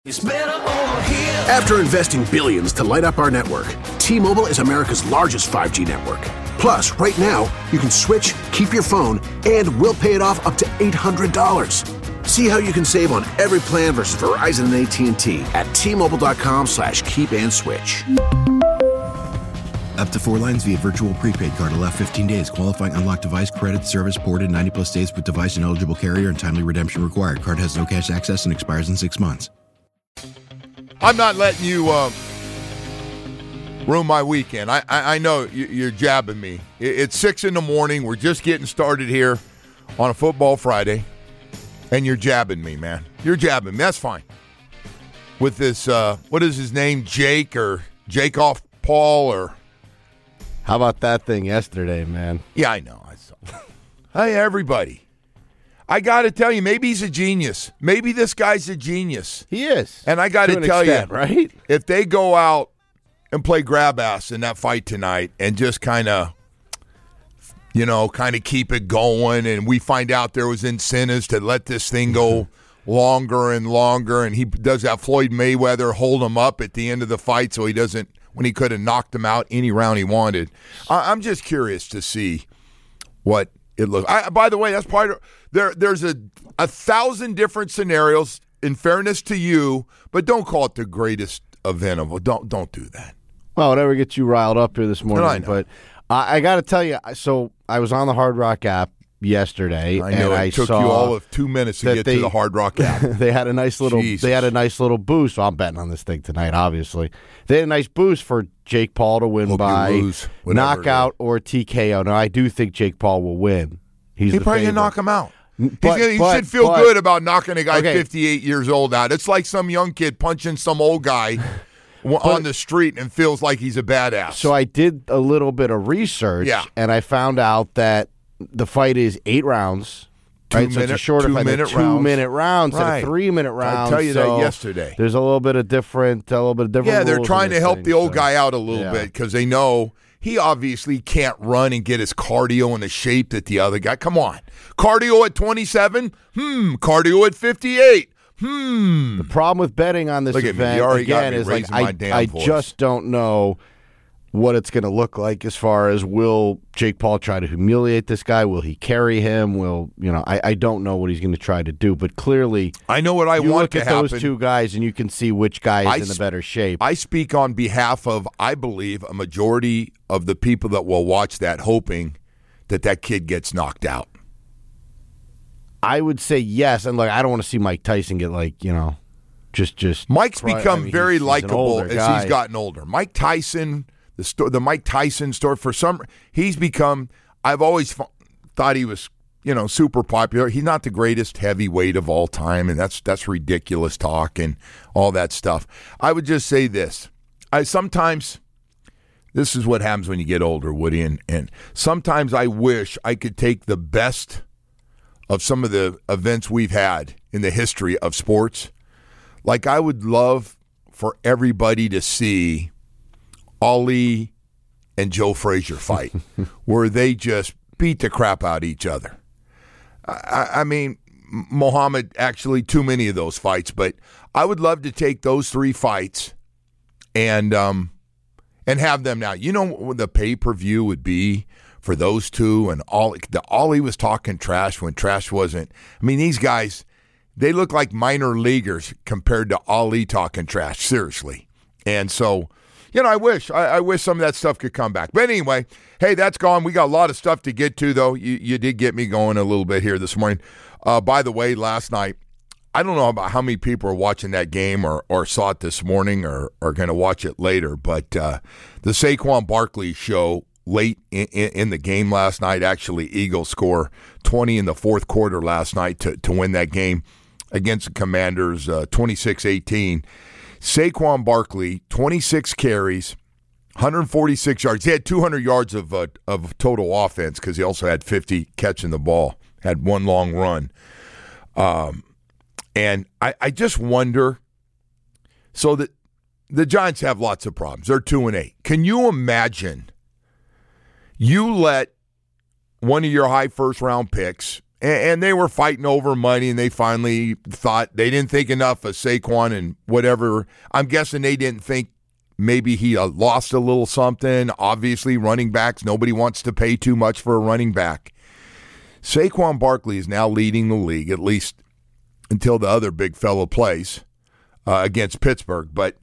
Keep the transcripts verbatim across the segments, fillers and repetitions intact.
It's better over here. After investing billions to light up our network, T-Mobile is America's largest five G network. Plus, right now, you can switch, keep your phone, and we'll pay it off up to eight hundred dollars. See how you can save on every plan versus Verizon and A T and T at T-Mobile.com slash keep and switch. Up to four lines via virtual prepaid card. Allow fifteen days. Qualifying unlocked device credit service ported ninety plus days with device and eligible carrier and timely redemption required. Card has no cash access and expires in six months. I'm not letting you uh, ruin my weekend. I, I, I know you're jabbing me. It's six in the morning. We're just getting started here on a football Friday, and you're jabbing me, man. You're jabbing me. That's fine. With this, uh, what is his name, Jake or Jake off Paul or... How about that thing yesterday, man? Yeah, I know. I saw. Hey, everybody. I got to tell you, maybe he's a genius. Maybe this guy's a genius. He is. And I got to tell extent, you, right? If they go out and play grab ass in that fight tonight and just kind of, you know, kind of keep it going, and we find out there was incentives to let this thing go longer and longer, and he does that Floyd Mayweather hold him up at the end of the fight so he doesn't, when he could have knocked him out any round he wanted. I, I'm just curious to see what it looks. I, by the way, that's part of there. There's a a thousand different scenarios. In fairness to you, but don't call it the greatest event of all. Don't don't do that. Well, whatever gets you riled up here this morning. No, I know. But I, I got to tell you, so I was on the Hard Rock app yesterday, I know and it I took saw you all of two minutes to get they, to the Hard Rock app. They had a nice little. Jesus. They had a nice little boost. So I'm betting on this thing tonight. Obviously, they had a nice boost for Jake Paul to win Hope by you lose, whatever it knockout or T K O. Now I do think Jake Paul will win. He's He the probably favorite. can knock him out. But, He's gonna, he but, should feel but, good about knocking a guy okay. fifty-eight years old out. It's like some young kid punching some old guy on the street and feels like he's a badass. So I did a little bit of research, Yeah. and I found out that the fight is eight rounds. Two right, so minute- it's a shorter two fight. minute two rounds. minute rounds Right. and three minute I rounds. tell you so that yesterday. There's a little bit of different, a little bit of different. Yeah, they're rules trying in to this help thing, the old so. guy out a little Yeah. bit because they know he obviously can't run and get his cardio in the shape that the other guy. Come on. Cardio at twenty-seven? Hmm. Cardio at fifty-eight? Hmm. The problem with betting on this Look at me. event You already got again me is like raising my I, damn I voice. just don't know what it's going to look like as far as will Jake Paul try to humiliate this guy? Will he carry him? Will you know? I, I don't know what he's going to try to do, but clearly I know what I you want look to at happen. those two guys and you can see which guy is I in the sp- better shape. I speak on behalf of, I believe, a majority of the people that will watch that, hoping that that kid gets knocked out. I would say yes, and like I don't want to see Mike Tyson get like you know, just just. Mike's cry- become I mean, very he's- he's an likable older as guy. he's gotten older. Mike Tyson, the sto- the Mike Tyson story, for some, he's become. I've always f- thought he was, you know, super popular. He's not the greatest heavyweight of all time, and that's that's ridiculous talk and all that stuff. I would just say this: I sometimes. This is what happens when you get older, Woody, and, and sometimes I wish I could take the best of some of the events we've had in the history of sports. Like I would love for everybody to see Ali and Joe Frazier fight, where they just beat the crap out of each other. I, I mean, Muhammad, actually too many of those fights, but I would love to take those three fights and um, and have them now. You know what the pay-per-view would be for those two, and all the Ali was talking trash when trash wasn't. I mean, these guys, they look like minor leaguers compared to Ali talking trash, seriously. And so, you know, I wish I, I wish some of that stuff could come back. But anyway, hey, that's gone. We got a lot of stuff to get to, though. You, you did get me going a little bit here this morning. Uh, by the way, last night, I don't know about how many people are watching that game or, or saw it this morning or are going to watch it later, but uh, the Saquon Barkley show late in, in, in the game last night, actually Eagles score twenty in the fourth quarter last night to, to win that game against the Commanders, uh, twenty-six eighteen. Saquon Barkley, twenty-six carries, one hundred forty-six yards. He had two hundred yards of uh, of total offense because he also had fifty catching the ball, had one long run. Um, and I, I just wonder, so that the Giants have lots of problems. They're two and eight. Can you imagine you let one of your high first round picks and, and they were fighting over money, and they finally thought they didn't think enough of Saquon and whatever. I'm guessing they didn't think maybe he uh, lost a little something. Obviously, running backs, nobody wants to pay too much for a running back. Saquon Barkley is now leading the league, at least until the other big fellow plays uh, against Pittsburgh. But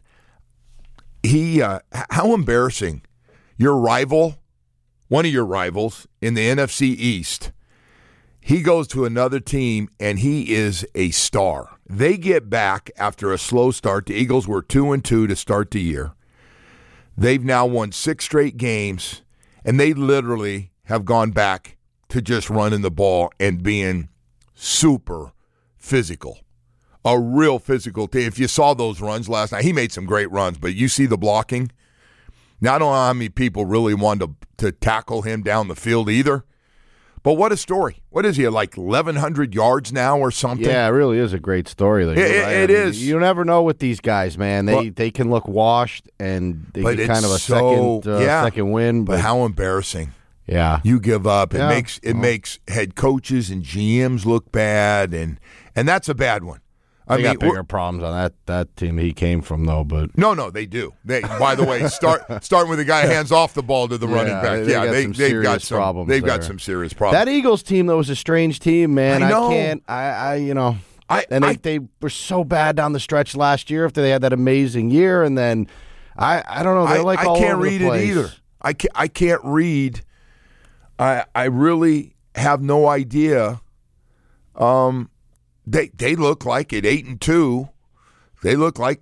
he, uh, how embarrassing. Your rival, one of your rivals in the N F C East, he goes to another team, and he is a star. They get back after a slow start. The Eagles were two and two to start the year. They've now won six straight games, and they literally have gone back to just running the ball and being super physical. A real physical team. If you saw those runs last night, he made some great runs, but you see the blocking. Now, I don't know how many people really wanted to, to tackle him down the field either. But what a story. What is he, like eleven hundred yards now or something? Yeah, it really is a great story. Like, it it, right? it I mean, is. You never know with these guys, man. They well, they can look washed, and they but get kind of a so, second uh, yeah, second win. But, but how embarrassing. Yeah. You give up. It yeah. makes it well, makes head coaches and G Ms look bad, and and that's a bad one. I they mean, got bigger problems on that, that team he came from, though. But no, no, they do. They, by the way, start starting with the guy hands off the ball to the yeah, running back. They yeah, got they some they've got some problems. They've there. got some serious problems. That Eagles team, though, was a strange team, man. I know. I can't. I, I you know. I, and they, I, they were so bad down the stretch last year after they had that amazing year, and then I I don't know. They're I, like I all can't over read the it place. either. I can't, I can't read. I I really have no idea. Um, they they look like at eight and two. They look like,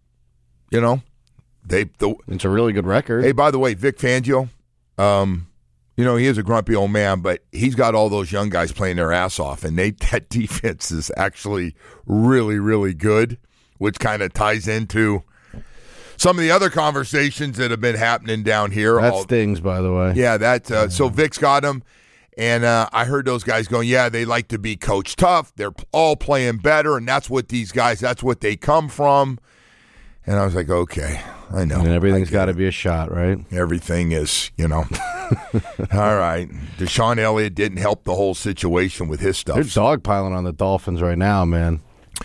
you know, they. The, It's a really good record. hey, by the way, Vic Fangio, um, you know, he is a grumpy old man, but he's got all those young guys playing their ass off, and they that defense is actually really, really good, which kind of ties into some of the other conversations that have been happening down here. That all, stings, by the way. yeah, that. Uh, so Vic's got him, and uh, I heard those guys going, yeah, they like to be coached tough. They're all playing better, and that's what these guys, that's what they come from. And I was like, okay, I know. And everything's got to be a shot, right? Everything is, you know. All right. Deshaun Elliott didn't help the whole situation with his stuff. They're dogpiling on the Dolphins right now, man.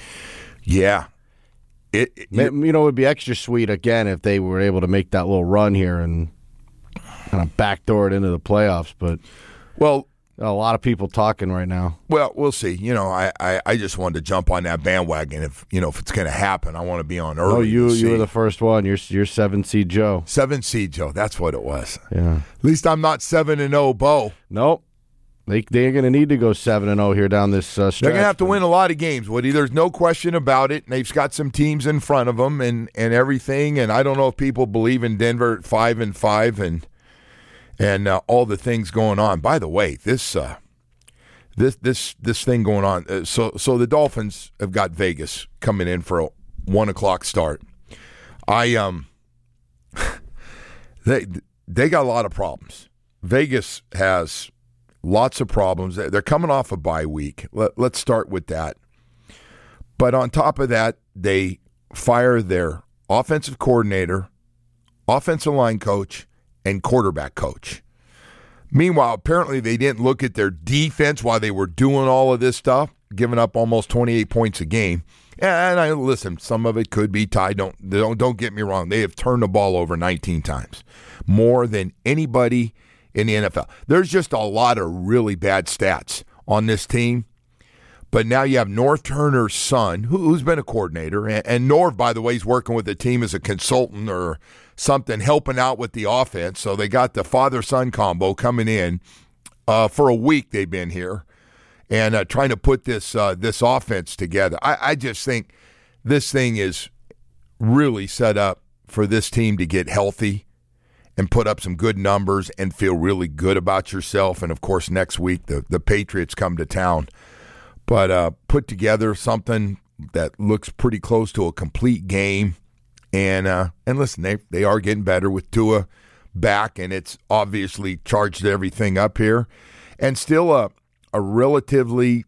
Yeah. It, it You know, it would be extra sweet, again, if they were able to make that little run here and kind of backdoor it into the playoffs. But well, a lot of people talking right now. well, we'll see. You know, I, I, I just wanted to jump on that bandwagon. If you know if it's going to happen, I want to be on early. Oh, you to you were see. the first one. You're you're seven seed Joe. Seven seed Joe. That's what it was. Yeah. At least I'm not seven and zero, Bo. Nope. They they're going to need to go seven and zero here down this uh, stretch. They're going to have to win a lot of games, Woody. There's no question about it. And they've got some teams in front of them and, and everything. And I don't know if people believe in Denver at five and five and and uh, all the things going on. By the way, this uh, this this this thing going on. Uh, so so the Dolphins have got Vegas coming in for a one o'clock start. I um they they got a lot of problems. Vegas has lots of problems. They're coming off a bye week. Let, let's start with that. But on top of that, they fire their offensive coordinator, offensive line coach, and quarterback coach. Meanwhile, apparently they didn't look at their defense while they were doing all of this stuff, giving up almost twenty-eight points a game. And I listen, some of it could be tied. Don't don't don't get me wrong. They have turned the ball over nineteen times, more than anybody in the N F L. There's just a lot of really bad stats on this team. But now you have Norv Turner's son, who, who's been a coordinator, and, and Norv, by the way, is working with the team as a consultant or something, helping out with the offense. So they got the father-son combo coming in. Uh, for a week they've been here and uh, trying to put this uh, this offense together. I, I just think this thing is really set up for this team to get healthy and put up some good numbers and feel really good about yourself. And, of course, next week the, the Patriots come to town. But uh, put together something that looks pretty close to a complete game. And uh, and listen, they they are getting better with Tua back, and it's obviously charged everything up here. And still a, a relatively,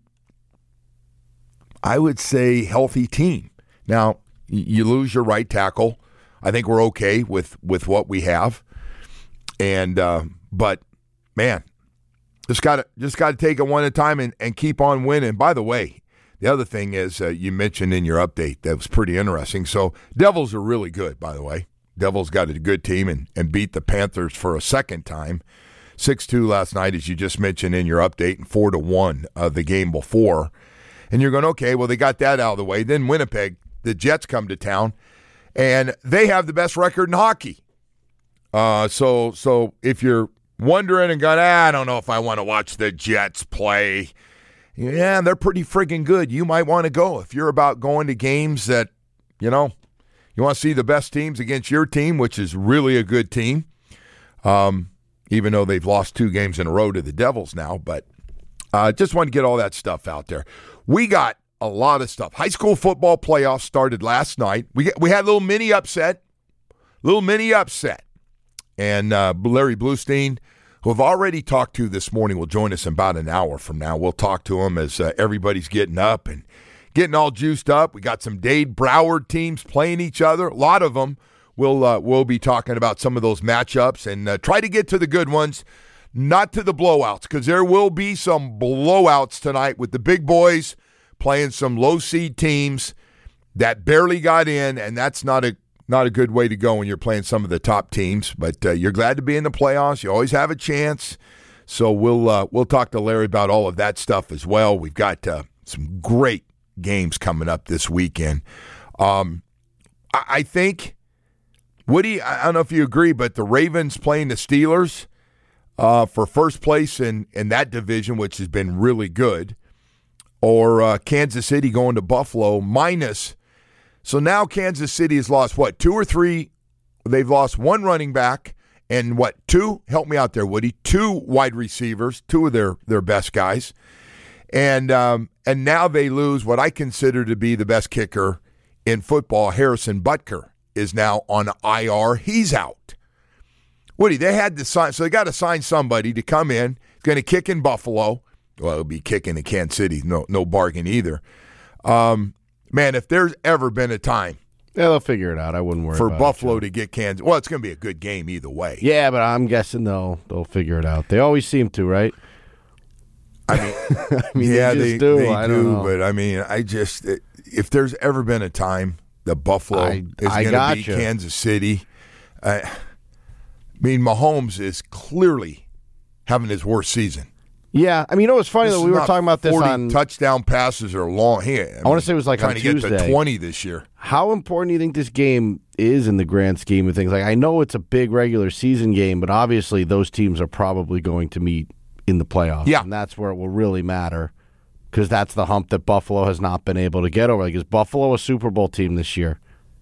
I would say, healthy team. Now, you lose your right tackle. I think we're okay with, with what we have. And uh, but, man, Just got to just got to take it one at a time and, and keep on winning. By the way, the other thing is uh, you mentioned in your update that was pretty interesting. So Devils are really good, by the way. Devils got a good team and, and beat the Panthers for a second time. six two last night, as you just mentioned in your update, and four to one uh, the game before. And you're going, okay, well, they got that out of the way. Then Winnipeg, the Jets come to town, and they have the best record in hockey. Uh, so so if you're wondering and going, ah, I don't know if I want to watch the Jets play, yeah, they're pretty friggin' good. You might want to go. If you're about going to games that, you know, you want to see the best teams against your team, which is really a good team, um, even though they've lost two games in a row to the Devils now. But uh, just want to get all that stuff out there. We got a lot of stuff. High school football playoffs started last night. We we had a little mini upset, little mini upset. And uh, Larry Bluestein, who I've already talked to this morning, will join us in about an hour from now. We'll talk to him as uh, everybody's getting up and getting all juiced up. We got some Dade Broward teams playing each other. A lot of them. We'll, uh, we'll be talking about some of those matchups and uh, try to get to the good ones, not to the blowouts, because there will be some blowouts tonight with the big boys playing some low-seed teams that barely got in, and that's not a Not a good way to go when you're playing some of the top teams, but uh, you're glad to be in the playoffs. You always have a chance. So we'll uh, we'll talk to Larry about all of that stuff as well. We've got uh, some great games coming up this weekend. Um, I, I think, Woody, I don't know if you agree, but the Ravens playing the Steelers uh, for first place in, in that division, which has been really good, or uh, Kansas City going to Buffalo minus. So now Kansas City has lost, what, two or three? They've lost one running back and, what, two? Help me out there, Woody. Two wide receivers, two of their, their best guys. And um, and now they lose what I consider to be the best kicker in football. Harrison Butker is now on I R. He's out. Woody, they had to sign, so they got to sign somebody to come in. He's going to kick in Buffalo. Well, it'll be kicking in Kansas City. No, no bargain either. Um Man, if there's ever been a time yeah, they'll figure it out. I wouldn't worry for about Buffalo it, to get Kansas. Well, it's going to be a good game either way. Yeah, but I'm guessing they'll they'll figure it out. They always seem to, right? I mean, I mean yeah, they, they just do. They I do, don't know. But I mean, I just if there's ever been a time that Buffalo I, is I going to beat you. Kansas City, I, I mean, Mahomes is clearly having his worst season. Yeah, I mean, you know what's funny This though? is We were not talking about this forty on touchdown passes are long. Here, I, I want to say it was like trying on to Tuesday. get to twenty this year. How important do you think this game is in the grand scheme of things? Like, I know it's a big regular season game, but obviously those teams are probably going to meet in the playoffs. Yeah. And that's where it will really matter because that's the hump that Buffalo has not been able to get over. Like, is Buffalo a Super Bowl team this year?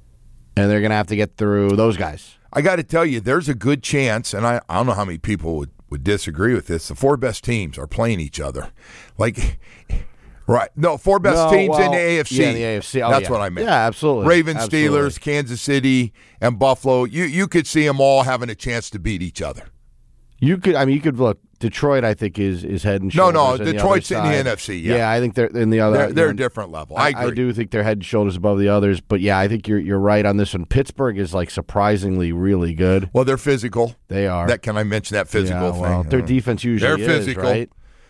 And they're going to have to get through those guys. I got to tell you, there's a good chance, and I, I don't know how many people would, would disagree with this. The four best teams are playing each other. Like, right. No, four best No, teams well, in the A F C. Yeah, the A F C. Oh, That's yeah. what I meant. Yeah, absolutely. Ravens, Absolutely. Steelers, Kansas City, and Buffalo. You you could see them all having a chance to beat each other. You could, I mean, you could look. Detroit, I think, is is head and No, shoulders. no, on Detroit's the in other the side. N F C, yeah. I think they're in the other. They're, they're you a know, different level. I agree. I do think they're head and shoulders above the others, but yeah, I think you're you're right on this one. Pittsburgh is like surprisingly really good. Well, they're physical. They are. That can I mention that physical yeah, well, thing? Their Uh, defense usually They're is, physical. right?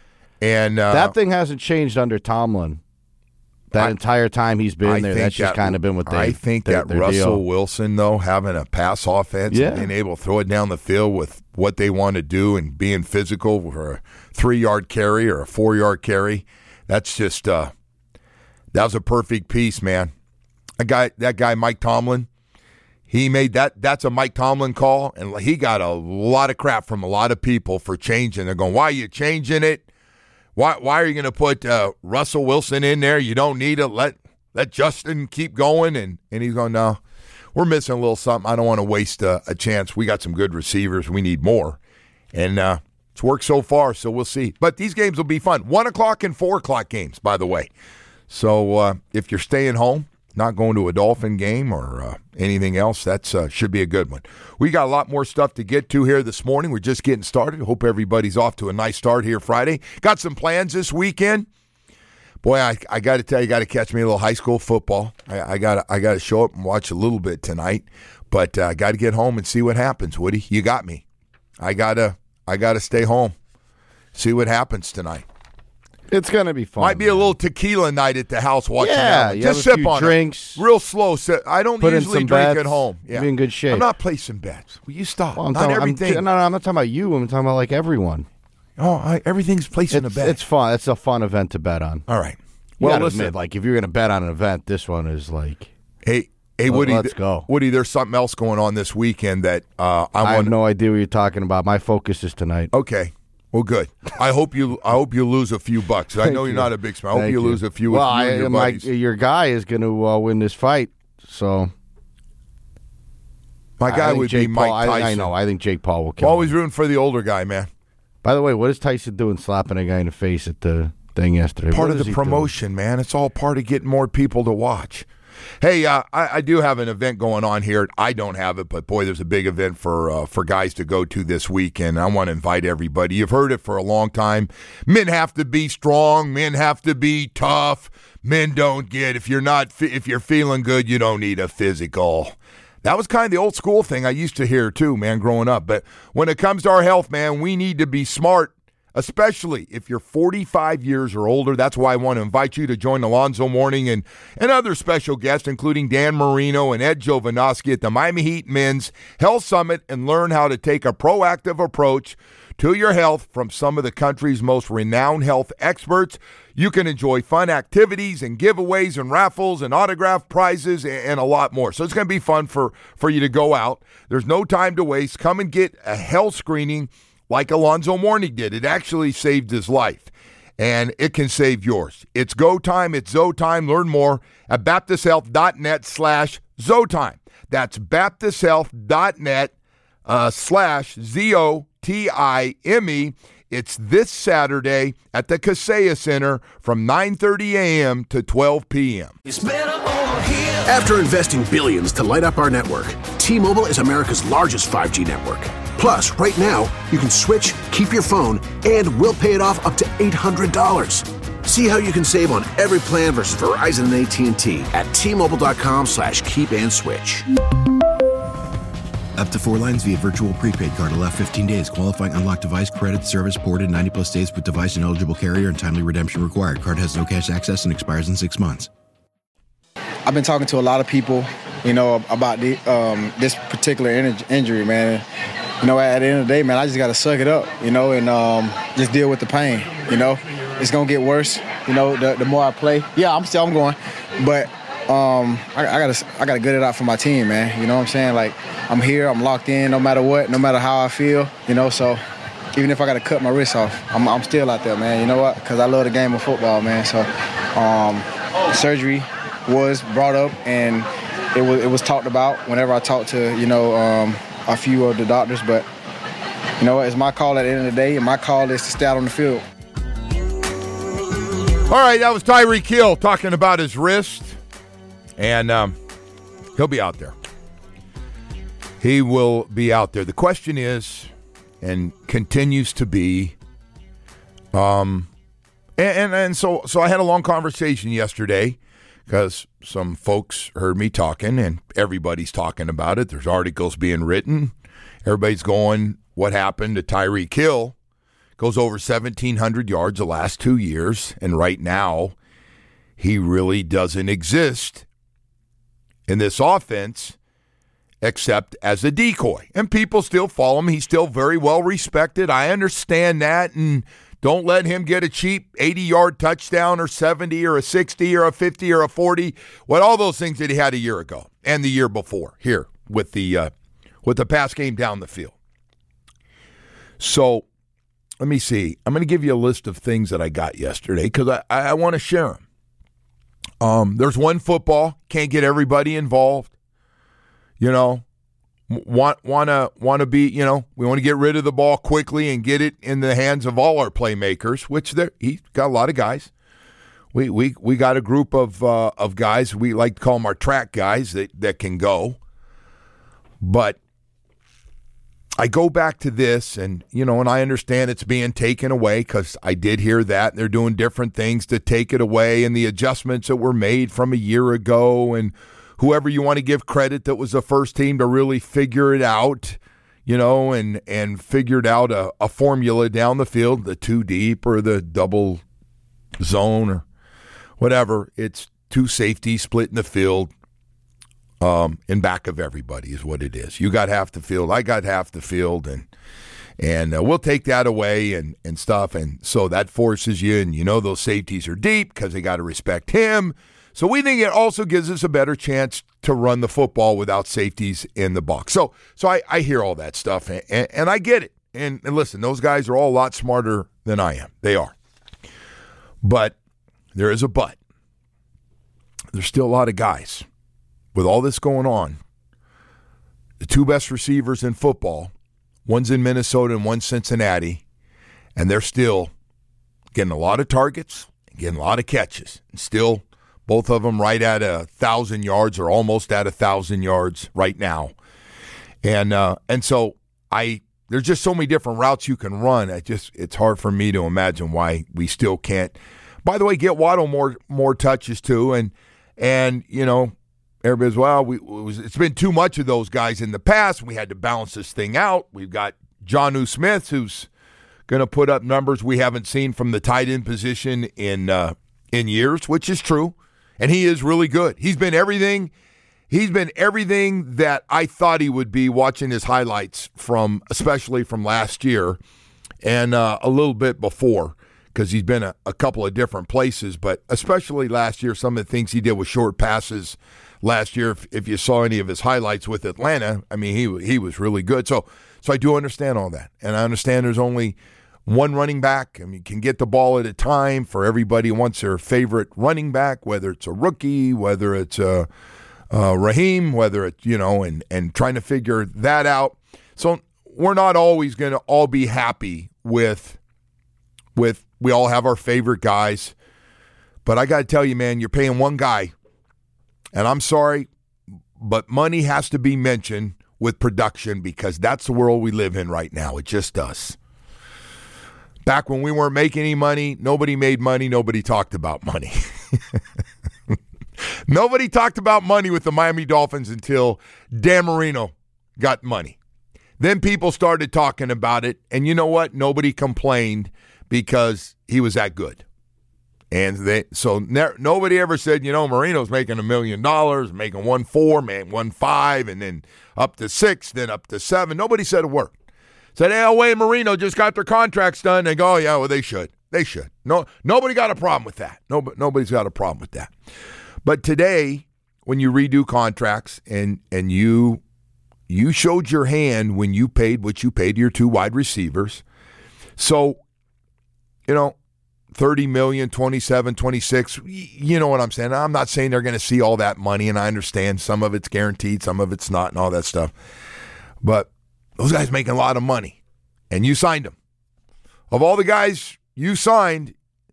And uh, That thing hasn't changed under Tomlin. That I- entire time he's been I there, think that's just that- kind of been what they. I think their, that their Russell deal. Wilson, though, having a pass offense Yeah. and being able to throw it down the field with what they want to do and being physical for a three-yard carry or a four-yard carry, that's just uh, that was a perfect piece, man. A guy, that guy, Mike Tomlin, he made that. That's a Mike Tomlin call, and he got a lot of crap from a lot of people for changing. They're going, "Why are you changing it? Why? Why are you going to put uh, Russell Wilson in there? You don't need it. Let let Justin keep going." And and he's going, "No, we're missing a little something. I don't want to waste a, a chance. We got some good receivers. We need more." And uh, it's worked so far, so we'll see. But these games will be fun. One o'clock and four o'clock games, by the way. So uh, if you're staying home, not going to a Dolphin game or uh, anything else, that uh, should be a good one. We got a lot more stuff to get to here this morning. We're just getting started. Hope everybody's off to a nice start here Friday. Got some plans this weekend. Boy, I, I got to tell you, got to catch me a little high school football. I, I got I got to show up and watch a little bit tonight, but I uh, got to get home and see what happens. Woody, you got me. I gotta I gotta stay home. See what happens tonight. It's going to be fun. Might be a little tequila night at the house watching yeah, that. You Just have a sip few on drinks. it. Real slow sip. I don't Put usually in some drink bets, at home. Yeah. Be in good shape. I'm not placing bets. Will you stop? Well, I'm not talking, everything. I'm, no, no, I'm not talking about you. I'm talking about like everyone. Oh, I, everything's placing It's, a bet. it's fun. It's a fun event to bet on. All right. You Well, gotta listen. admit, like if you're going to bet on an event, this one is like. Hey, hey, Well, Woody. let's th- go. Woody, there's something else going on this weekend that uh, I I want. have no idea what you're talking about. My focus is tonight. Okay. Well, good. I hope you. I hope you lose a few bucks. I know you're you. not a big spender. I hope Thank you, you. lose a few. Well, with you I, and your my, buddies. your guy is going to uh, win this fight, so My guy I think would Jake be Mike Paul, Tyson. I, I know. I think Jake Paul will kill. Always him. rooting for the older guy, man. By the way, what is Tyson doing, slapping a guy in the face at the thing yesterday? Part What of is the he promotion, man. It's all part of getting more people to watch. Hey, uh, I, I do have an event going on here. I don't have it, but boy, there's a big event for uh, for guys to go to this weekend. I want to invite everybody. You've heard it for a long time. Men have to be strong. Men have to be tough. Men don't get if you're not if you're feeling good, you don't need a physical. That was kind of the old school thing I used to hear too, man, growing up. But when it comes to our health, man, we need to be smart. Especially if you're forty-five years or older. That's why I want to invite you to join Alonzo Mourning and, and other special guests, including Dan Marino and Ed Jovanovski at the Miami Heat Men's Health Summit, and learn how to take a proactive approach to your health from some of the country's most renowned health experts. You can enjoy fun activities and giveaways and raffles and autograph prizes and, and a lot more. So it's going to be fun for, for you to go out. There's no time to waste. Come and get a health screening like Alonzo Mourning did. It actually saved his life, and it can save yours. It's go time. It's Zo time. Learn more at baptist health dot net slash Zo time. That's baptist health dot net uh, slash Z O T I M E. It's this Saturday at the Kaseya Center from nine thirty a.m. to twelve p.m. After investing billions to light up our network, T-Mobile is America's largest five G network. Plus, right now, you can switch, keep your phone, and we'll pay it off up to eight hundred dollars. See how you can save on every plan versus Verizon and A T and T at T-Mobile.com slash keep and switch. Up to four lines via virtual prepaid card. Allow fifteen days. Qualifying unlocked device credit service ported ninety plus days with device and eligible carrier and timely redemption required. Card has no cash access and expires in six months. I've been talking to a lot of people, you know, about the, um, this particular in- injury, man. You know, at the end of the day, man, I just got to suck it up, you know, and um, just deal with the pain, you know. It's going to get worse, you know, the, the more I play. Yeah, I'm still I'm going, but um, I, I got to I gotta gut it out for my team, man. You know what I'm saying? Like, I'm here, I'm locked in no matter what, no matter how I feel, you know, so even if I got to cut my wrist off, I'm, I'm still out there, man. You know what? Because I love the game of football, man. So um, surgery was brought up, and it was it was talked about whenever I talked to, you know, um, a few of the doctors. But, you know, it's my call at the end of the day, and my call is to stay out on the field. All right, that was Tyreek Hill talking about his wrist, and um, he'll be out there. He will be out there. The question is, and continues to be, um, and, and, and so so I had a long conversation yesterday because some folks heard me talking, and everybody's talking about it. There's articles being written. Everybody's going, what happened to Tyreek Hill? Goes over seventeen hundred yards the last two years, and right now he really doesn't exist in this offense except as a decoy. And people still follow him. He's still very well respected. I understand that, and don't let him get a cheap eighty-yard touchdown or seventy or a sixty or a fifty or a forty. What all those things that he had a year ago and the year before here with the uh, with the pass game down the field. So let me see. I'm going to give you a list of things that I got yesterday because I, I, I want to share them. Um, there's one football. Can't get everybody involved. You know, want want to want to be. You know, we want to get rid of the ball quickly and get it in the hands of all our playmakers. Which there, he's got a lot of guys. We we we got a group of uh, of guys. We like to call them our track guys that that can go. But I go back to this, and, you know, and I understand it's being taken away because I did hear that. And they're doing different things to take it away, and the adjustments that were made from a year ago, and whoever you want to give credit that was the first team to really figure it out, you know, and, and figured out a, a formula down the field, the two deep or the double zone or whatever. It's two safeties split in the field um, in back of everybody is what it is. You got half the field. I got half the field, and and uh, we'll take that away and, and stuff. And so that forces you, and you know those safeties are deep because they got to respect him. So we think it also gives us a better chance to run the football without safeties in the box. So so I, I hear all that stuff, and, and, and I get it. And, and listen, those guys are all a lot smarter than I am. They are. But there is a but. There's still a lot of guys. With all this going on, the two best receivers in football, one's in Minnesota and one's Cincinnati, and they're still getting a lot of targets, getting a lot of catches, and still both of them right at a thousand yards or almost at a thousand yards right now. And uh, and so I there's just so many different routes you can run. I just it's hard for me to imagine why we still can't. By the way, get Waddle more more touches too, and and you know. Everybody's, well, we, it was, it's been too much of those guys in the past. We had to balance this thing out. We've got Jonnu Smith, who's going to put up numbers we haven't seen from the tight end position in uh, in years, which is true. And he is really good. He's been everything. He's been everything that I thought he would be watching his highlights from, especially from last year and uh, a little bit before, because he's been a, a couple of different places. But especially last year, some of the things he did with short passes last year, if, if you saw any of his highlights with Atlanta, I mean, he he was really good. So so I do understand all that. And I understand there's only one running back. I mean, you can get the ball at a time for everybody who wants their favorite running back, whether it's a rookie, whether it's a, a Raheem, whether it's, you know, and, and trying to figure that out. So we're not always going to all be happy with, with we all have our favorite guys. But I got to tell you, man, you're paying one guy. And I'm sorry, but money has to be mentioned with production because that's the world we live in right now. It just does. Back when we weren't making any money, nobody made money, nobody talked about money. Nobody talked about money with the Miami Dolphins until Dan Marino got money. Then people started talking about it, and you know what? Nobody complained because he was that good. And they so ne- nobody ever said, you know, Marino's making a million dollars, making one four, man, one five, and then up to six, then up to seven. Nobody said a word. Said, hey, Elway and Marino just got their contracts done. They go, oh, yeah, well, they should. They should. No, nobody got a problem with that. No, nobody's got a problem with that. But today, when you redo contracts and and you you showed your hand when you paid what you paid to your two wide receivers. So, you know, thirty million, twenty-seven, twenty-six, you know what I'm saying? I'm not saying they're going to see all that money, and I understand some of it's guaranteed, some of it's not, and all that stuff. But those guys making a lot of money, and you signed them. Of all the guys you signed,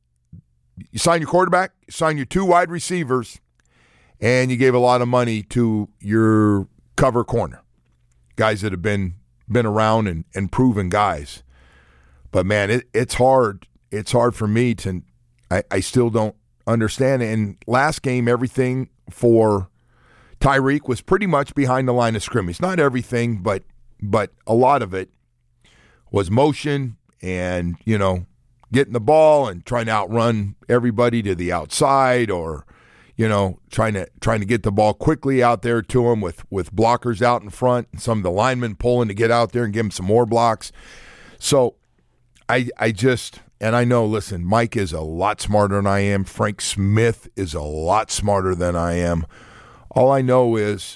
you signed your quarterback, you signed your two wide receivers, and you gave a lot of money to your cover corner, guys that have been been around and, and proven guys. But, man, it, it's hard. It's hard for me to I, – I still don't understand. And last game, everything for Tyreek was pretty much behind the line of scrimmage. Not everything, but but a lot of it was motion and, you know, getting the ball and trying to outrun everybody to the outside, or, you know, trying to trying to get the ball quickly out there to him with, with blockers out in front and some of the linemen pulling to get out there and give him some more blocks. So I I just – and I know, listen, Mike is a lot smarter than I am. Frank Smith is a lot smarter than I am. All I know is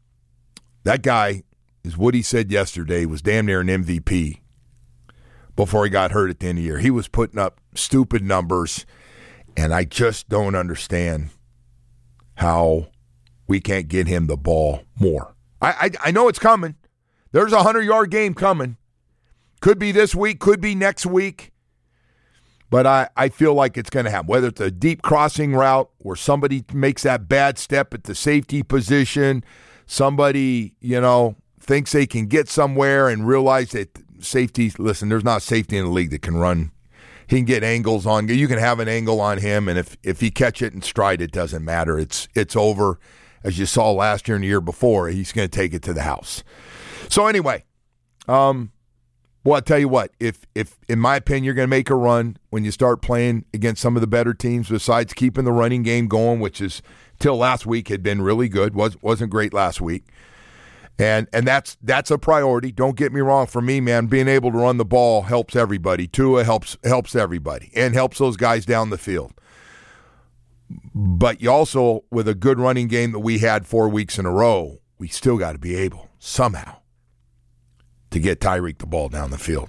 that guy is what he said yesterday was damn near an M V P before he got hurt at the end of the year. He was putting up stupid numbers, and I just don't understand how we can't get him the ball more. I I, I know it's coming. There's a hundred-yard game coming. Could be this week, could be next week. But I, I feel like it's going to happen, whether it's a deep crossing route or somebody makes that bad step at the safety position, somebody, you know, thinks they can get somewhere and realize that safety, listen, there's not safety in the league that can run. He can get angles on, you can have an angle on him, and if, if he catch it in stride, it doesn't matter. It's, it's over. As you saw last year and the year before, he's going to take it to the house. So anyway, Um, well, I'll tell you what, if, if in my opinion, you're going to make a run when you start playing against some of the better teams, besides keeping the running game going, which is till last week had been really good, was, wasn't great last week. And and that's that's a priority. Don't get me wrong. For me, man, being able to run the ball helps everybody. Tua helps helps everybody and helps those guys down the field. But you also, with a good running game that we had four weeks in a row, we still got to be able, somehow, to get Tyreek the ball down the field.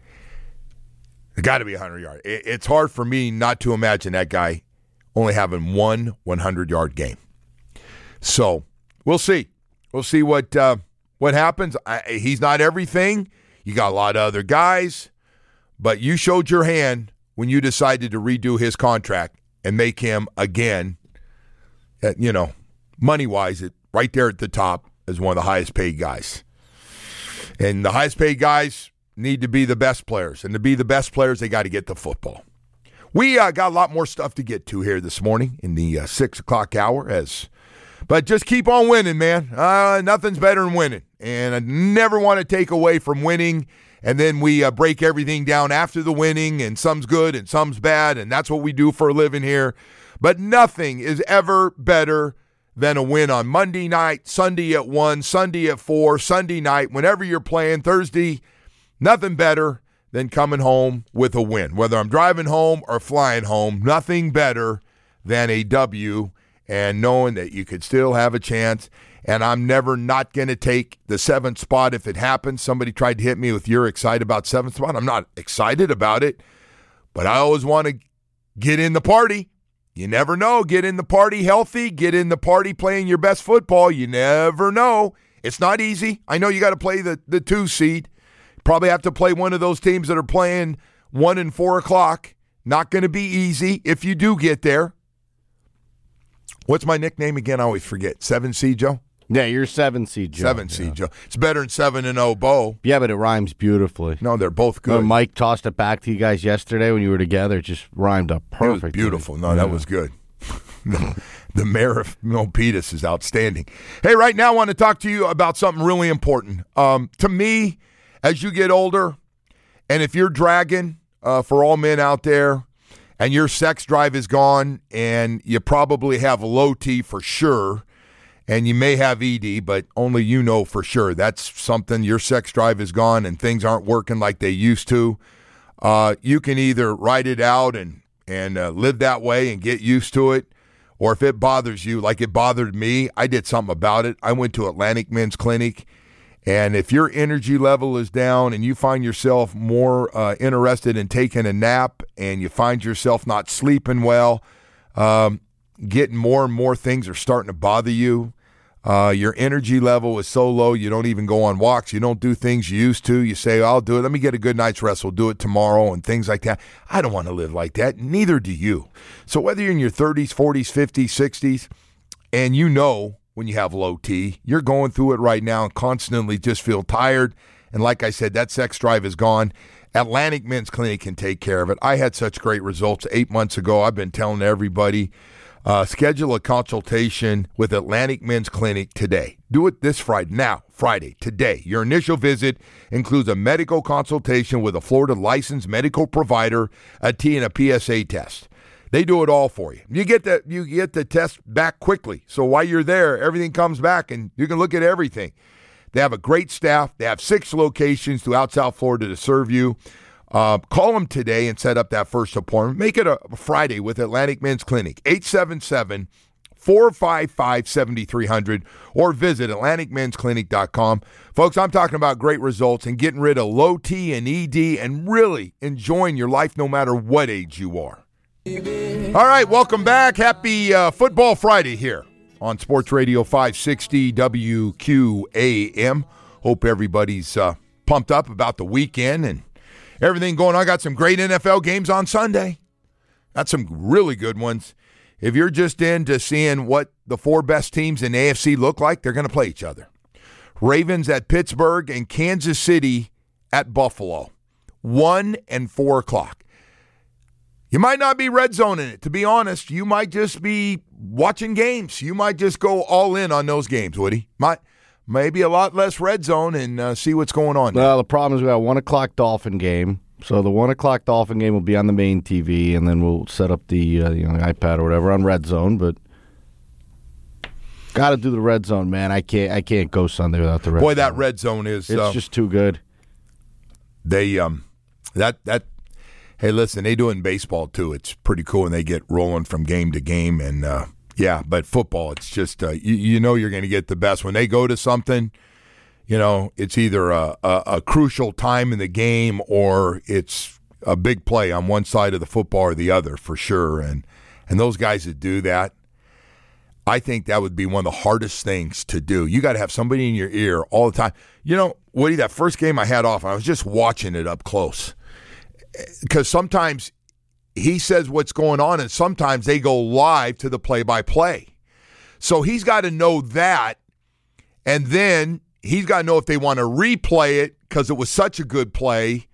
It got to be one hundred yards. It's hard for me not to imagine that guy only having one hundred-yard game. So, we'll see. We'll see what uh, what happens. I, he's not everything. You got a lot of other guys. But you showed your hand when you decided to redo his contract and make him, again, uh, you know, money-wise, it right there at the top as one of the highest-paid guys. And the highest-paid guys need to be the best players. And to be the best players, they got to get the football. We uh, got a lot more stuff to get to here this morning in the uh, six o'clock hour as – But just keep on winning, man. Uh, nothing's better than winning. And I never want to take away from winning, and then we uh, break everything down after the winning, and some's good and some's bad, and that's what we do for a living here. But nothing is ever better than a win on Monday night, Sunday at one, Sunday at four, Sunday night, whenever you're playing, Thursday. Nothing better than coming home with a win. Whether I'm driving home or flying home, nothing better than a W, and knowing that you could still have a chance. And I'm never not going to take the seventh spot if it happens. Somebody tried to hit me with, you're excited about seventh spot. I'm not excited about it, but I always want to get in the party. You never know. Get in the party healthy. Get in the party playing your best football. You never know. It's not easy. I know you got to play the, the two seed. Probably have to play one of those teams that are playing one and four o'clock. Not going to be easy if you do get there. What's my nickname again? I always forget. Seven seed Joe? Yeah, you're seven seed Joe. Seven seed yeah. Joe. It's better than seven and oh Bo. Yeah, but it rhymes beautifully. No, they're both good. When Mike tossed it back to you guys yesterday when you were together, it just rhymed up perfect. It was beautiful. No, yeah. that was good. the, the mayor of Milpitas is outstanding. Hey, right now I want to talk to you about something really important. Um, to me, as you get older, and if you're dragging, uh, for all men out there, and your sex drive is gone, and you probably have low T for sure, and you may have E D, but only you know for sure. That's something, your sex drive is gone and things aren't working like they used to. Uh, you can either ride it out and, and uh, live that way and get used to it, or if it bothers you, like it bothered me, I did something about it. I went to Atlantic Men's Clinic. And if your energy level is down and you find yourself more uh, interested in taking a nap and you find yourself not sleeping well, um, getting more and more things are starting to bother you, uh, your energy level is so low you don't even go on walks, you don't do things you used to, you say, I'll do it, let me get a good night's rest, we'll do it tomorrow, and things like that. I don't want to live like that, neither do you. So whether you're in your thirties, forties, fifties, sixties, and you know when you have low T, you're going through it right now and constantly just feel tired. And like I said, that sex drive is gone. Atlantic Men's Clinic can take care of it. I had such great results eight months ago. I've been telling everybody, uh, schedule a consultation with Atlantic Men's Clinic today. Do it this Friday, now, Friday, today. Your initial visit includes a medical consultation with a Florida licensed medical provider, a T and a P S A test. They do it all for you. You get the you get the test back quickly. So while you're there, everything comes back and you can look at everything. They have a great staff. They have six locations throughout South Florida to serve you. Uh, call them today and set up that first appointment. Make it a Friday with Atlantic Men's Clinic, eight seven seven, four five five, seven three zero zero, or visit atlantic men's clinic dot com. Folks, I'm talking about great results and getting rid of low T and E D and really enjoying your life no matter what age you are. All right, welcome back. Happy uh, Football Friday here on Sports Radio five sixty W Q A M. Hope everybody's uh, pumped up about the weekend and everything going on. I got some great N F L games on Sunday. Got some really good ones. If you're just into seeing what the four best teams in the A F C look like, they're going to play each other. Ravens at Pittsburgh and Kansas City at Buffalo. One and four o'clock. You might not be red zoning it, to be honest. You might just be watching games. You might just go all in on those games, Woody. Might, maybe a lot less red zone and uh, see what's going on. Well, the problem is we got a one o'clock Dolphin game. So the one o'clock Dolphin game will be on the main T V, and then we'll set up the uh, you know the iPad or whatever on red zone. But got to do the red zone, man. I can't I can't go Sunday without the red Boy, zone. that red zone is It's uh, just too good. They um that that hey, listen, they do it in baseball too. It's pretty cool when they get rolling from game to game, and uh, yeah, but football, it's just uh, you, you know you're going to get the best when they go to something. You know, it's either a, a, a crucial time in the game or it's a big play on one side of the football or the other for sure. And and those guys that do that, I think that would be one of the hardest things to do. You got to have somebody in your ear all the time. You know, Woody, that first game I had off, I was just watching it up close. Because sometimes he says what's going on, and sometimes they go live to the play-by-play. So he's got to know that, and then he's got to know if they want to replay it because it was such a good play,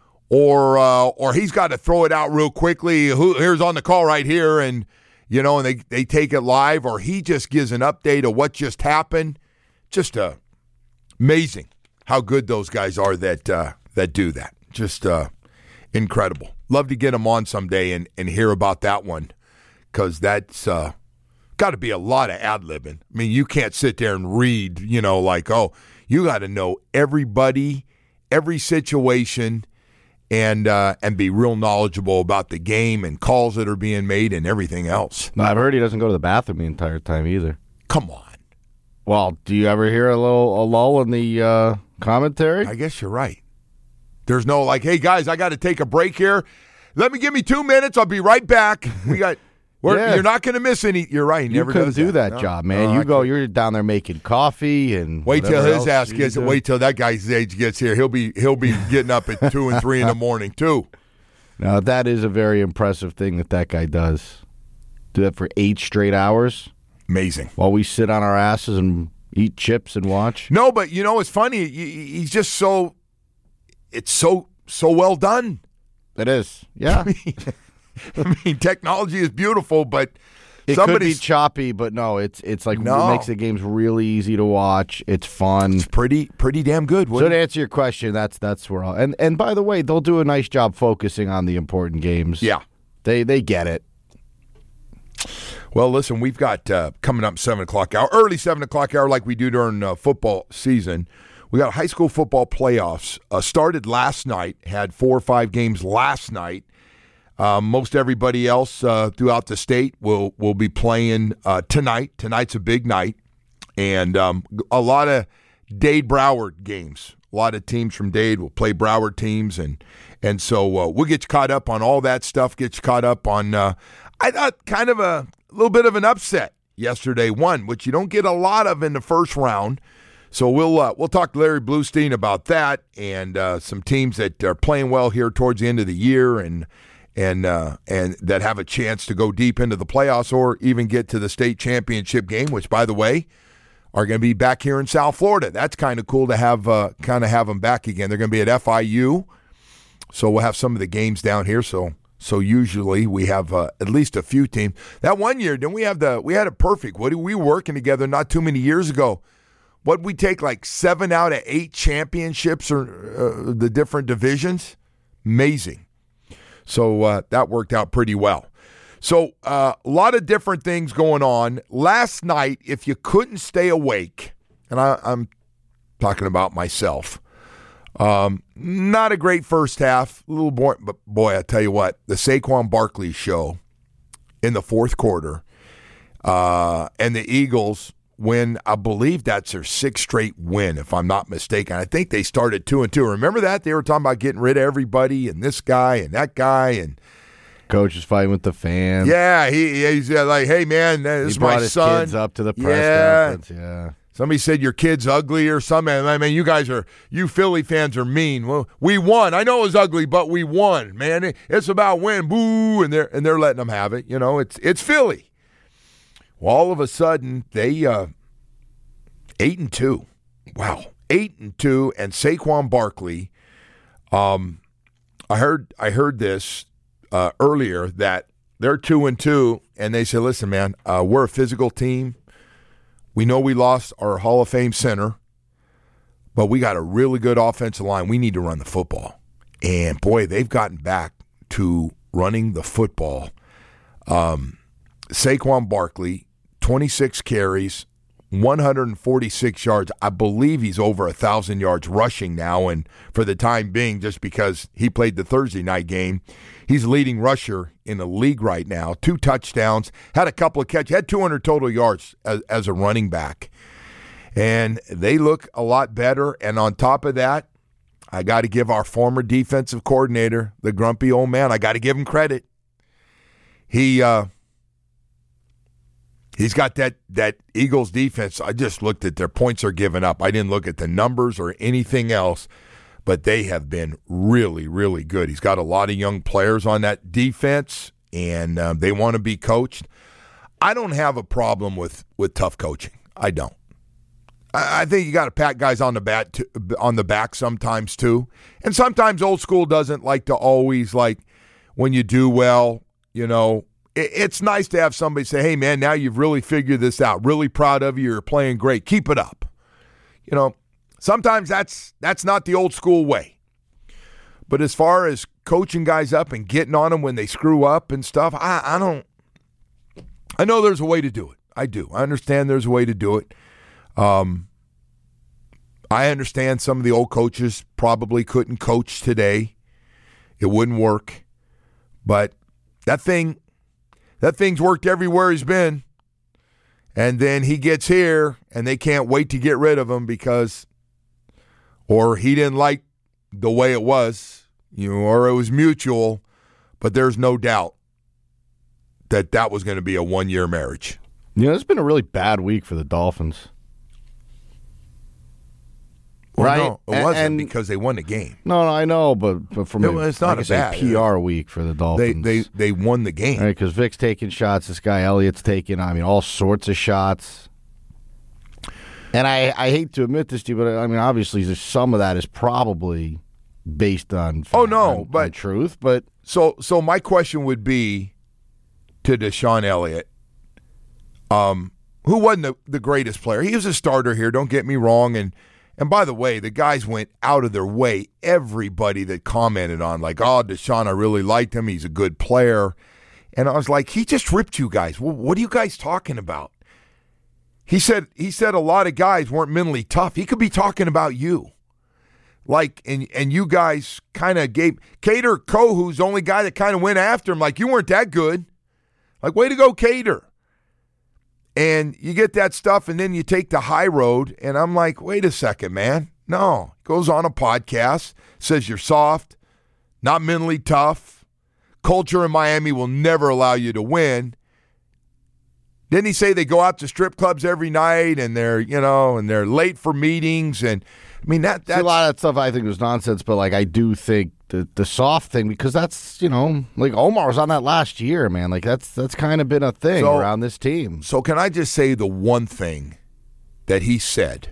or uh, or he's got to throw it out real quickly. Who here's on the call right here, and you know, and they, they take it live, or he just gives an update of what just happened. Just uh, amazing how good those guys are that uh, that do that. Just uh, incredible. Love to get them on someday and, and hear about that one, because that's uh, got to be a lot of ad-libbing. I mean, you can't sit there and read, you know, like, oh, you got to know everybody, every situation, and uh, and be real knowledgeable about the game and calls that are being made and everything else. No, I've heard he doesn't go to the bathroom the entire time either. Come on. Well, do you ever hear a little a lull in the uh, commentary? I guess you're right. There's no like, hey, guys, I got to take a break here. Let me give me two minutes. I'll be right back. We got... We're, Yeah. You're not going to miss any. You're right. He You never couldn't does do that, No. job, man. No, you I go, couldn't. you're down there making coffee and Wait till whatever his else ass you gets. do. Wait till that guy's age gets here. He'll be he'll be getting up at two and three in the morning too. Now that is a very impressive thing that that guy does. Do that for eight straight hours Amazing. while we sit on our asses and eat chips and watch. No, but you know it's funny. He- He's just so. It's so so well done. It is, yeah. I mean, technology is beautiful, but It could be somebody's choppy, but no, it's it's like No. it makes the games really easy to watch. It's fun. pretty pretty damn good. So Woody. to answer your question, that's that's where I'll, and and by the way, they'll do a nice job focusing on the important games. Yeah. they they get it. Well, listen, we've got uh, coming up seven o'clock hour, early seven o'clock hour, like we do during uh, football season. We got high school football playoffs. Uh, started last night, had four or five games last night. Uh, most everybody else uh, throughout the state will will be playing uh, tonight. Tonight's a big night, and um, a lot of Dade Broward games. A lot of teams from Dade will play Broward teams, and and so uh, we'll get you caught up on all that stuff. Get you caught up on. Uh, I thought kind of a little bit of an upset yesterday, one which you don't get a lot of in the first round. So we'll uh, we'll talk to Larry Bluestein about that and uh, some teams that are playing well here towards the end of the year and and uh, and that have a chance to go deep into the playoffs or even get to the state championship game, which, by the way, are going to be back here in South Florida. That's kind of cool to have uh, kind of have them back again. They're going to be at F I U, so we'll have some of the games down here. So so usually we have uh, at least a few teams. That one year, didn't we have the we had it perfect? What we were working together not too many years ago. What we take like seven out of eight championships or uh, the different divisions? Amazing. So uh, that worked out pretty well. So uh, a lot of different things going on. Last night, if you couldn't stay awake, and I, I'm talking about myself, um, not a great first half, a little boring, but boy, I tell you what, the Saquon Barkley show in the fourth quarter uh, and the Eagles win, I believe that's their sixth straight win, if I'm not mistaken. I think they started two and two. Remember that? They were talking about getting rid of everybody and this guy and that guy. And Coach is fighting with the fans. yeah, he, he's uh, like, hey, man, this he is brought my his son. kids up to the press Yeah. conference. Yeah. Somebody said your kid's ugly or something. I mean, you guys are, you Philly fans are mean. Well, we won. I know it was ugly, but we won, man. It, it's about win, boo, and they're and they're letting them have it. You know, it's it's Philly. Well, all of a sudden, they uh, eight and two. Wow, eight and two, and Saquon Barkley. Um, I heard I heard this uh, earlier that they're two and two, and they said, "Listen, man, uh, we're a physical team. We know we lost our Hall of Fame center, but we got a really good offensive line. We need to run the football. And, boy, they've gotten back to running the football. Um, Saquon Barkley, twenty-six carries, one hundred forty-six yards. I believe he's over one thousand yards rushing now, and for the time being, just because he played the Thursday night game, he's leading rusher in the league right now. Two touchdowns, had a couple of catches, had two hundred total yards as, as a running back. And they look a lot better. And on top of that, I got to give our former defensive coordinator, the grumpy old man, I got to give him credit. He uh, he's got that that Eagles defense. I just looked at their points are given up. I didn't look at the numbers or anything else, but they have been really, really good. He's got a lot of young players on that defense, and uh, they want to be coached. I don't have a problem with with tough coaching. I don't. I think you got to pat guys on the bat to, on the back sometimes too, and sometimes old school doesn't like to always like when you do well. You know, it, it's nice to have somebody say, "Hey, man, now you've really figured this out. Really proud of you. You're playing great. Keep it up." You know, sometimes that's that's not the old school way. But as far as coaching guys up and getting on them when they screw up and stuff, I, I don't. I know there's a way to do it. I do. I understand there's a way to do it. Um, I understand some of the old coaches probably couldn't coach today. It wouldn't work. But that thing, that thing's worked everywhere he's been. And then he gets here, and they can't wait to get rid of him because, or he didn't like the way it was, you know, or it was mutual. But there's no doubt that that was going to be a one-year marriage. You know, it's been a really bad week for the Dolphins. Well, right? No, it wasn't and, because they won the game. No, no, I know, but, but from it, a, it's not like a bad P R week for the Dolphins. They they they won the game. Right, because Vic's taking shots. This guy Elliott's taking, I mean, all sorts of shots. And I, I hate to admit this to you, but I mean, obviously, there's some of that is probably based on oh no, on, but on truth. But so so my question would be to Deshaun Elliott, um, who wasn't the, the greatest player. He was a starter here. Don't get me wrong, and. And by the way, the guys went out of their way. Everybody that commented on, like, oh, Deshaun, I really liked him. He's a good player. And I was like, he just ripped you guys. Well, what are you guys talking about? He said he said a lot of guys weren't mentally tough. He could be talking about you. Like, and and you guys kind of gave Cater Kohu's the only guy that kind of went after him. Like, you weren't that good. Like, way to go, Cater. And you get that stuff, and then you take the high road, and I'm like, wait a second, man. No. Goes on a podcast, says you're soft, not mentally tough. Culture in Miami will never allow you to win. Didn't he say they go out to strip clubs every night, and they're, you know, and they're late for meetings? And I mean, that that's a lot of that stuff I think was nonsense, but like I do think the the soft thing, because that's, you know, like Omar was on that last year, man. Like that's that's kind of been a thing so, around this team. So can I just say the one thing that he said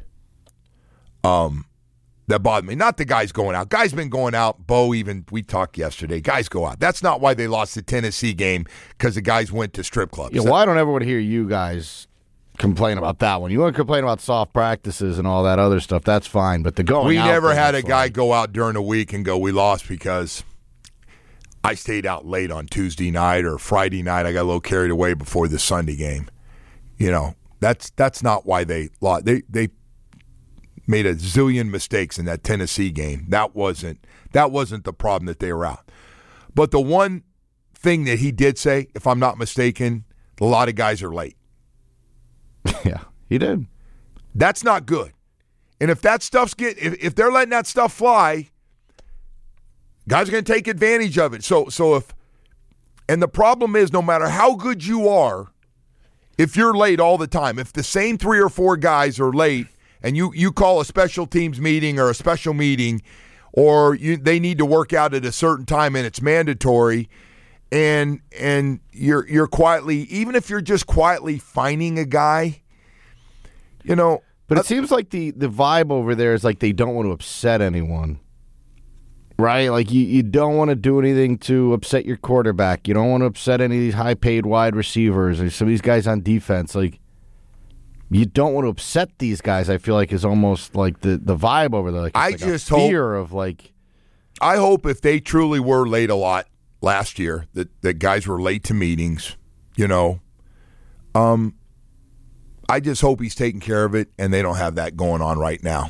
um, that bothered me? Not the guys going out. Guys been going out. Bo even, we talked yesterday. Guys go out. That's not why they lost the Tennessee game, because the guys went to strip clubs. Yeah, well, I don't ever want to hear you guys complain about that one. You want to complain about soft practices and all that other stuff, that's fine. But the going we out never thing, had a like, guy go out during the week and go, we lost because I stayed out late on Tuesday night or Friday night. I got a little carried away before the Sunday game. You know, that's that's not why they lost. They they made a zillion mistakes in that Tennessee game. That wasn't that wasn't the problem that they were out. But the one thing that he did say, if I'm not mistaken, a lot of guys are late. Yeah, he did. That's not good. And if that stuff's get if, if they're letting that stuff fly, guys are going to take advantage of it. So so if and the problem is, no matter how good you are, if you're late all the time, if the same three or four guys are late and you you call a special teams meeting or a special meeting, or you they need to work out at a certain time and it's mandatory, and and you're you're quietly, even if you're just quietly fining a guy, you know. But it seems like the, the vibe over there is like they don't want to upset anyone, right? Like you, you don't want to do anything to upset your quarterback. You don't want to upset any of these high-paid wide receivers or some of these guys on defense. Like you don't want to upset these guys. I feel like is almost like the, the vibe over there. Like it's I like just a fear hope, of like. I hope if they truly were late a lot last year, that, that guys were late to meetings, you know. Um, I just hope he's taking care of it and they don't have that going on right now.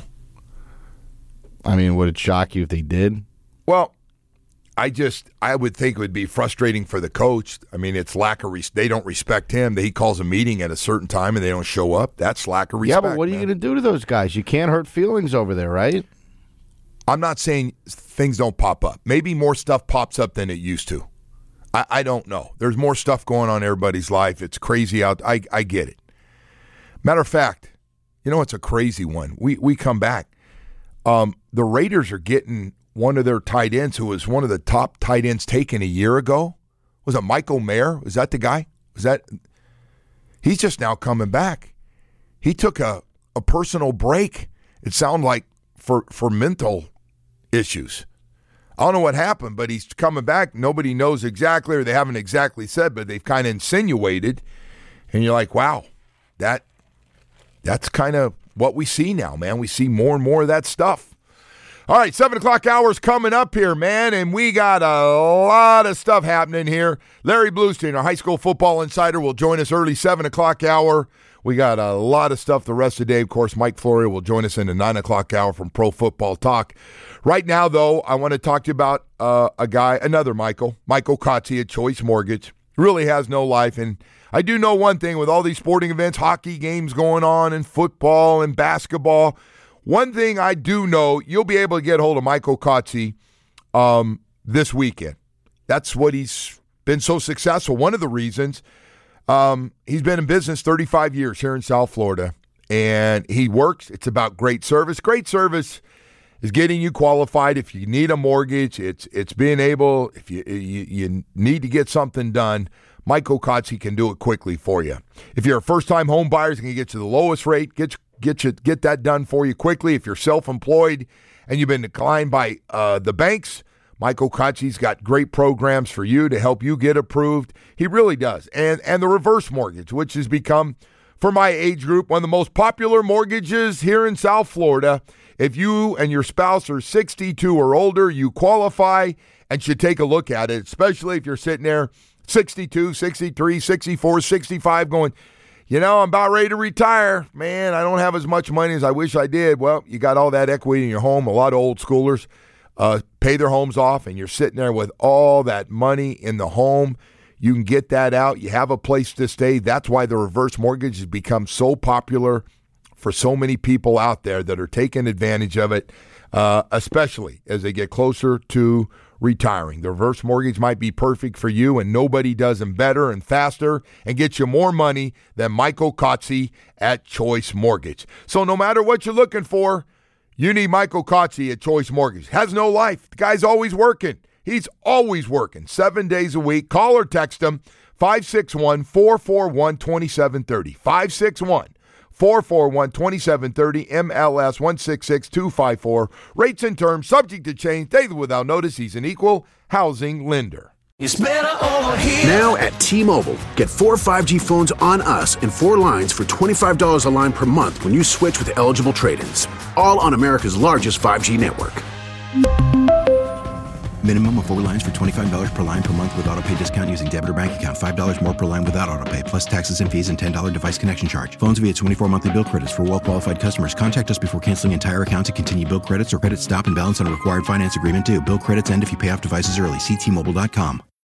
I mean, would it shock you if they did? Well, I just, I would think it would be frustrating for the coach. I mean, it's lack of respect. They don't respect him. He calls a meeting at a certain time and they don't show up. That's lack of respect. Yeah, but what are you going to do to those guys? You can't hurt feelings over there, right? I'm not saying things don't pop up. Maybe more stuff pops up than it used to. I, I don't know. There's more stuff going on in everybody's life. It's crazy out. I, I get it. Matter of fact, you know, it's a crazy one. We, we come back. Um, the Raiders are getting one of their tight ends who was one of the top tight ends taken a year ago. Was it Michael Mayer? Was that the guy? Was that? He's just now coming back. He took a, a personal break. It sounded like for, for mental issues. I don't know what happened, but he's coming back. Nobody knows exactly, or they haven't exactly said, but they've kind of insinuated. And you're like, wow, that that's kind of what we see now, man. We see more and more of that stuff. All right, seven o'clock hour is coming up here, man, and we got a lot of stuff happening here. Larry Bluestein, our high school football insider, will join us early seven o'clock hour. We got a lot of stuff the rest of the day. Of course, Mike Florio will join us in the nine o'clock hour from Pro Football Talk. Right now, though, I want to talk to you about uh, a guy, another Michael, Michael Kotze at Choice Mortgage. Really has no life, and I do know one thing with all these sporting events, hockey games going on, and football and basketball. One thing I do know, you'll be able to get hold of Michael Kotze um, this weekend. That's what he's been so successful. One of the reasons, um, he's been in business thirty-five years here in South Florida, and he works. It's about great service. Great service is getting you qualified. If you need a mortgage, it's it's being able, if you you, you need to get something done, Michael Kotze can do it quickly for you. If you're a first-time home buyer, he can get you the lowest rate, get you Get you get that done for you quickly. If you're self-employed and you've been declined by uh, the banks, Michael Kotze's got great programs for you to help you get approved. He really does. And and the reverse mortgage, which has become, for my age group, one of the most popular mortgages here in South Florida. If you and your spouse are sixty-two or older, you qualify and should take a look at it, especially if you're sitting there sixty-two, sixty-three, sixty-four, sixty-five going, you know, I'm about ready to retire. Man, I don't have as much money as I wish I did. Well, you got all that equity in your home. A lot of old schoolers uh, pay their homes off, and you're sitting there with all that money in the home. You can get that out. You have a place to stay. That's why the reverse mortgage has become so popular for so many people out there that are taking advantage of it, uh, especially as they get closer to retiring. The reverse mortgage might be perfect for you, and nobody does them better and faster and gets you more money than Michael Kotze at Choice Mortgage. So no matter what you're looking for, you need Michael Kotze at Choice Mortgage. Has no life. The guy's always working. He's always working, seven days a week. Call or text him, five six one, four four one, two seven three zero. five six one, four four one, two seven three zero, M L S one six six two five four. Rates and terms subject to change daily without notice. He's an equal housing lender. It's better over here. Now at T-Mobile, get four five G phones on us and four lines for twenty-five dollars a line per month when you switch with eligible trade-ins. All on America's largest five G network. Minimum of four lines for twenty-five dollars per line per month with auto pay discount using debit or bank account. five dollars more per line without auto pay, plus taxes and fees and ten dollars device connection charge. Phones via twenty-four monthly bill credits for well-qualified customers. Contact us before canceling entire account to continue bill credits or credit stop and balance on a required finance agreement due. Bill credits end if you pay off devices early. See T Mobile dot com.